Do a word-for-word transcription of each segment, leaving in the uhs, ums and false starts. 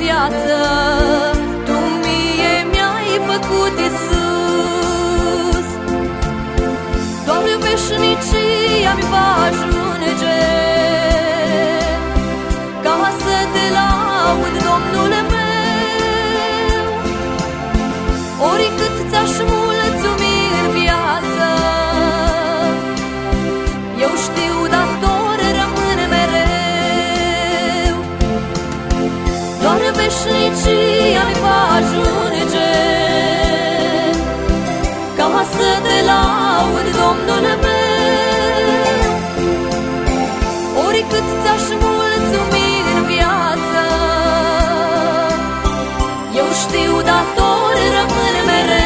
viață, Tu mie mi-ai făcut, Iisus. Doar veșnicia-mi va ajunge ca să Te laud, Domnule meu. Oricât ți-aș mulțumi în viață, eu știu, dator rămân mereu. Doar veșnicia-mi va ajunge ca să Te laud, Domnule meu. Oricât ți-aș mulțumi în viață, eu știu, dator rămân mereu.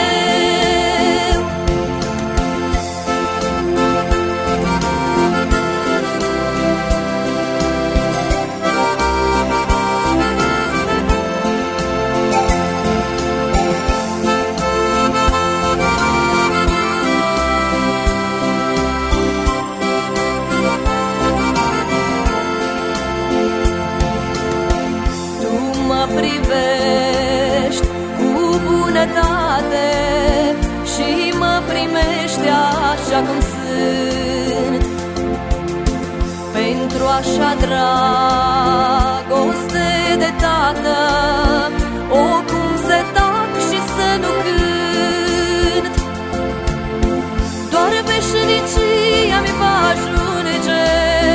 Privești cu bunătate și mă primești așa cum sunt. Pentru așa dragoste de tată, o cum să tac și să nu cânt. Doar veșnicia-mi va ajunge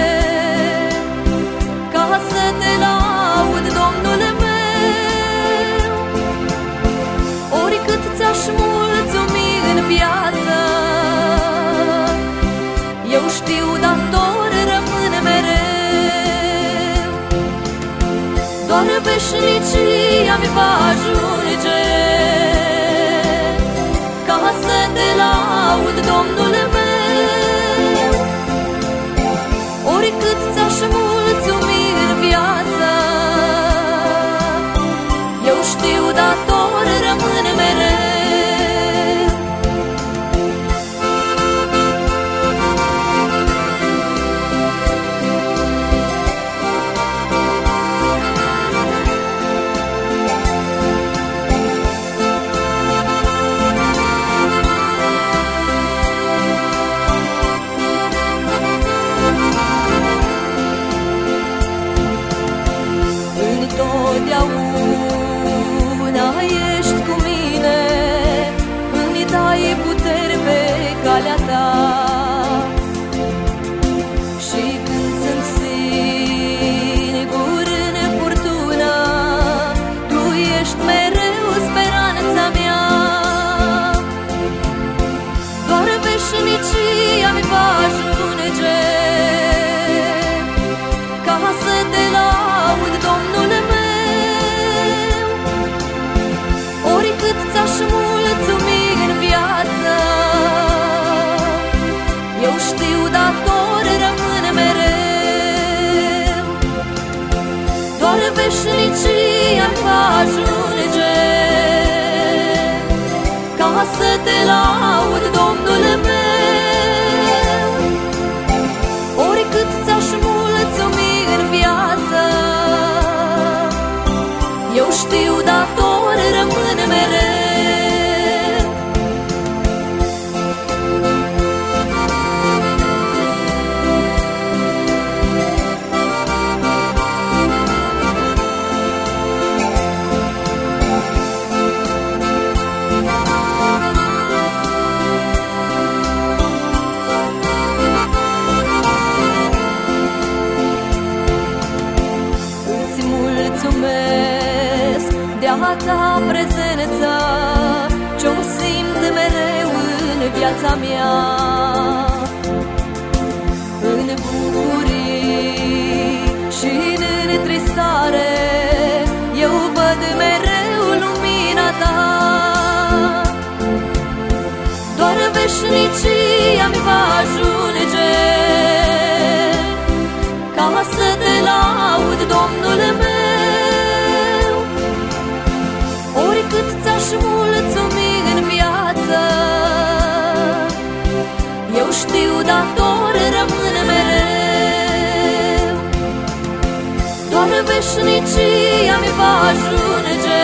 ca să Te laud, Domnule meu. Oricât ți-aș mulțumi în viață, eu știu, dator rămân mereu. Doar veșnicia-mi va ajunge ca să Te laud, Domnule meu. Oricât ți-aș mulțumi în viață, eu știu, dator rămân mereu. Întotdeauna ești cu mine, îmi dai puteri pe calea Ta. Și când sunt singur în furtună, Tu ești mereu speranța mea. Doar veșnicia-mi va ajunge ca să Te laud, Domnule meu. Oricât ți-aș mulțumi în viață, eu știu, dator rămân mereu. Doar veșnicia-mi va ajunge ca să Te laud, Domnule meu. Oricât ți-aș mulțumi în viață, eu știu, dator rămân mereu. Îți mulțumesc de-a Ta prezență, ce-o simt mereu în viața mea. În bucurii și în întristare, eu văd mereu lumina Ta. Doar veșnicia-mi va ajunge ca să Te laud, Domnule meu. Oricât ți-aș mulțumi în viață, eu știu, dator rămân mereu. Doar veșnicia mi va ajunge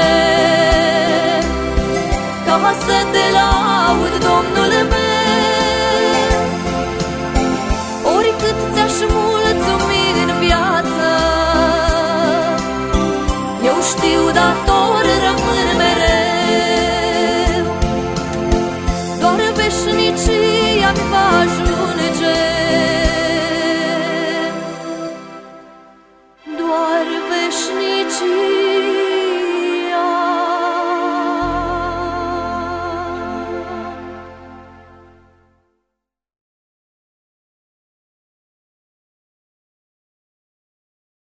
ca să te laud, Domnul meu. Oricât ți-aș mulțumi în viață, eu știu dator rămân mereu. Doar veșnicia mi va ajunge